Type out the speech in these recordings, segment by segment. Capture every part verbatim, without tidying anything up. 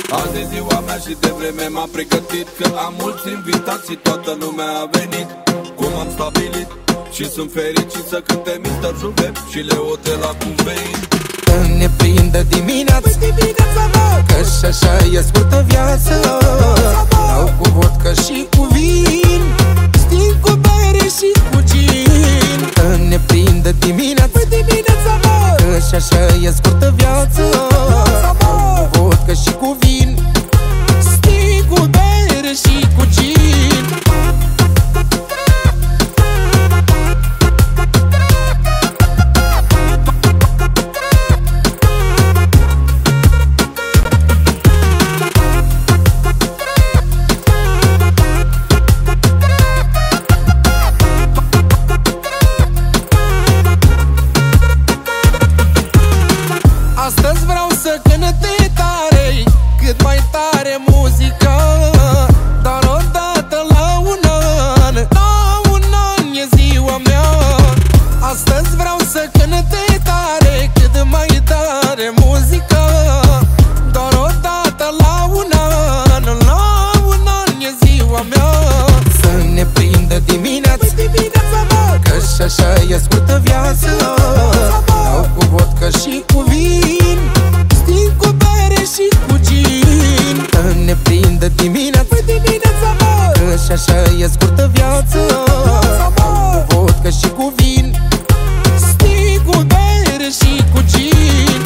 Azi e ziua mea și de vreme m-am pregătit, că am mulți invitați și toată lumea a venit. Cum am stabilit și sunt fericit să cânte mister Juve și Leo de la Cumvein. Când ne prindă dimineața, dimineața că și așa e scurtă viață. Dau cu vodka și cu vin, sting cu bere și cu gin. Când ne prindă dimineața, dimineața că și așa e scurtă viață. Dau cu vodka și cu vin, sting cu bere și cu gin. Astăzi vreau să cânte tare, cât mai tare muzica. Dar odată la un an, la un an e ziua mea. Astăzi vreau să cânte tare, cât mai tare muzica. Doar odată la un an, la un an e ziua mea. Să ne prindă dimineața, dimineața că și așa e scurtă viața. Dau cu vodka și cu vin, sting cu bere și cu gin. Când ne prindă dimineața, dimineața că și așa e scurtă viața. Dau cu vodka și cu vin, sting cu bere și cu gin.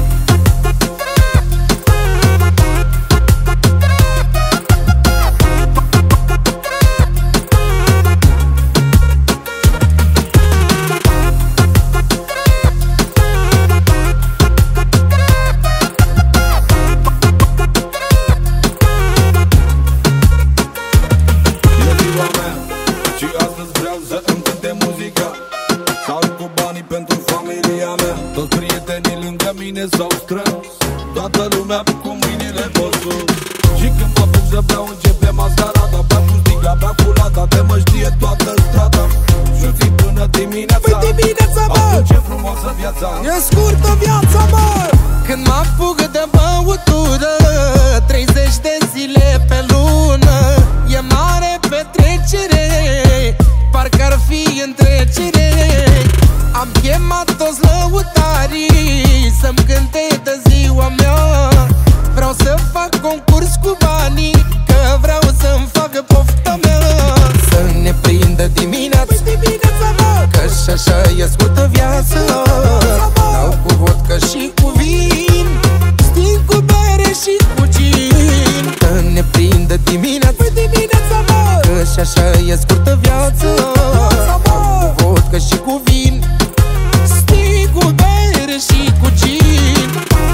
Toți prietenii lângă mine s-au strâns, toată lumea cu mâinile pe sus. Și când mă apuc să beau începe mascarada. Beau cu sticla, beau cu lata, de mă știe toată strada. Și ții până dimineața, păi dimineața, mă! Atunci e frumoasă viața, e scurtă viața, mă! Când mă apuc de băutură, treizeci de zile pe lună, e mare petrecere, parcă ar fi întrecere. Am chemat toți lăutarii să-mi cânte de ziua mea. Vreau să fac concurs cu banii, că vreau să-mi facă pofta mea. Să ne prindă dimineața, dimineața că și așa e scurtă viața. Dau cu vodka și cu vin, sting cu bere și cu gin. Să ne prindă dimineața, dimineața că și așa e scurtă viața. Dau cu vodka și cu vin, sting cu bere și cu gin.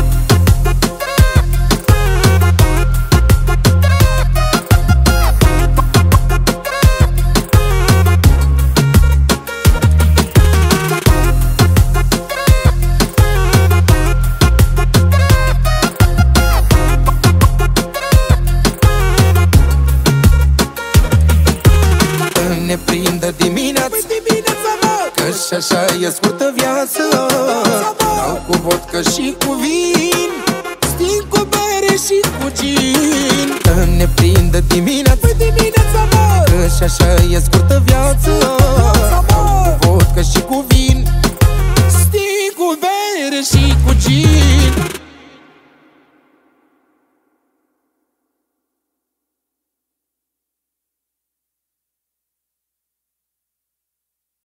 Când ne prindă dimineața, dimineața că și așa e scurtă viața. Dau cu vodka și cu vin, sting cu bere și cu gin. Când ne prindă dimineața, dimineața că și așa e scurtă viața.